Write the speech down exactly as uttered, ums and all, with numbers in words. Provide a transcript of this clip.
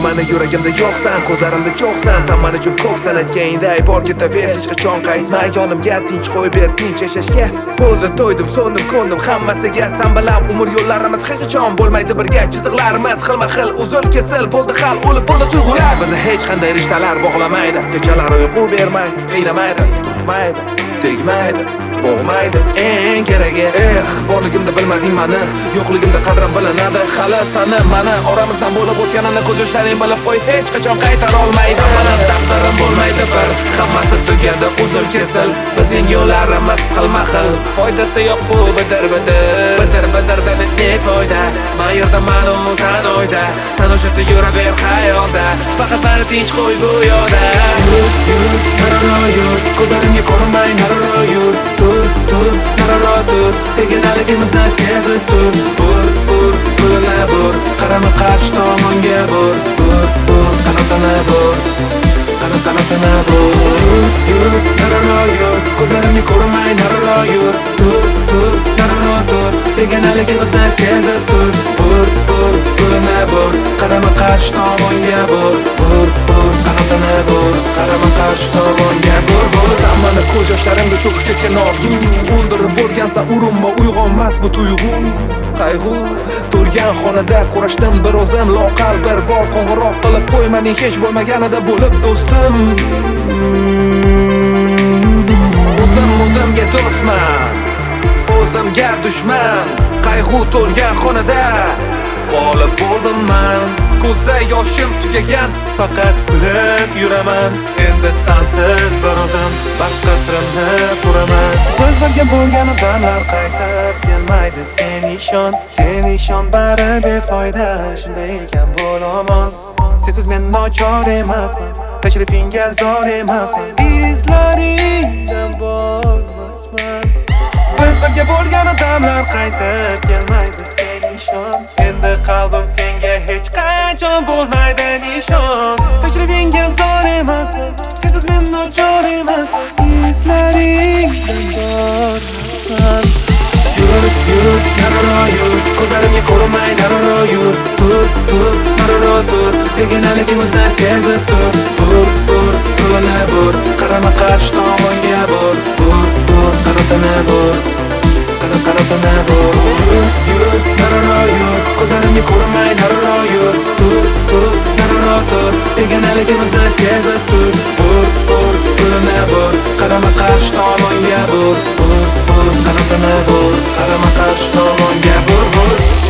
mani yuragimda yo'qsan, ko'zlarimda cho'qsan. Sen men uchun ko'psan, aytganingday bor ketaver, hech qachon qaytmay yonimga tinch qo'yib ber, tinch yashashga. Bo'ldi to'ydim, so'ndim, ko'ndim hammasiga. Sen bilan umr yo'llarimiz hech qachon bo'lmaydi birga. Chiziqlarimiz xilma-xil, uzil kesil bo'ldi hal, o'lib bo'ldi tuyg'ular. Bizni hech qanday rishtalar bog'lamaydi. Kechalar uyqu bermay, qiynamaydi, turtmaydi, tegmaydi, bo'g'maydi. Eng keragi, eh, borligimda bilmading mani, yo'qligimda qadrim bilinadi. Hali sani mana oramizdan bo'lib o'tganini ko'z yoshlaring bilib qo'y, hech qachon qaytara olmaydi. Mening taqdirim bo'lmaydi bir, hammasi tugadi, uzil kesil. Bizning yo'llarimiz xilma-xil, foydasi yo'q bu bidir-bidir. Bidir-bidirda ne foyda? Men yerda men u sen oyda, sen o'sha yerda yuraver xayolda. Faqat meni tinch qo'y bu yo'lda. Yur, yur, nararo yur, ko'zlarimga ko'rinmay nararo yur. Tur, tur, nararo tur, teginligimizni sezib tur. Bur, bur, yo'lini bur, qarama qarshi tomonga bur. Bur, bur, qanotini bur, qanot qanotini bur. Yur, yur, nararo yur, ko'zlarimga ko'rinmay nararo yur. Tur, tur, nararo tur, teginligimizni sezib tur. Bur, bur, yo'lini bur, qarama qarshi tomonga bur. Bur, bur, qanotini bur, qarama qarshi tomonga bur. Bur, sen meni ko'z yoshlarimda cho'kib ketgan orzu, o'ndirib bo'lgansan urinma, uyg'onmas bu tuyg'u. Qayg'u turgan xonada kurashdim bir o'zim, loqal bir bor qo'ng'iroq qilib qo'ymading hech bo'lmaganida bo'lib do'stim. O'zim o'zimga do'stman, o'zimga dushman. Qayg'u to'lgan xonada g'olib bo'ldim men. Ko'zda yoshim tugagan, faqat kulib yuraman. Endi sensiz bir o'zim baxt qasrimni quraman. Biz birga bo'lgan damlar qaytib kelmaydi, sen ishon, sen ishon, bari befoyda. Shunday ekan bo'l omon, sensiz men nochor emasman, tashrifingga zor emasman, izlaringdan bormasman. Biz birga bo'lgan damlar qaytib kelmaydi, sen ishon. Endi qalbim senga hech qachon bo'lmaydi nishon. Tashrifingga zor emasman, sensiz men nochor emasman, izlaringdan bormasman. Yur, yur, nararo yur, ko'zlarimga ko'rinmay nararo yur. Tur, tur, nararo tur, teginligimizni sezib tur. Bur, bur, yo'lini bur, qarama qarshi tomonga bur. Bur, bur, qanotini bur, qanot qanotini bur. Yur, yur, nararo yur, ko'zlarimga ko'rinmay nararo yur. Tur, tur, nararo tur, teginligimizni sezib tur. Bur, bur, yo'lini bur, qarama qarshi tomonga bur. Bur, bur, qanotini bur, qarama qarshi tomonga bur, bur.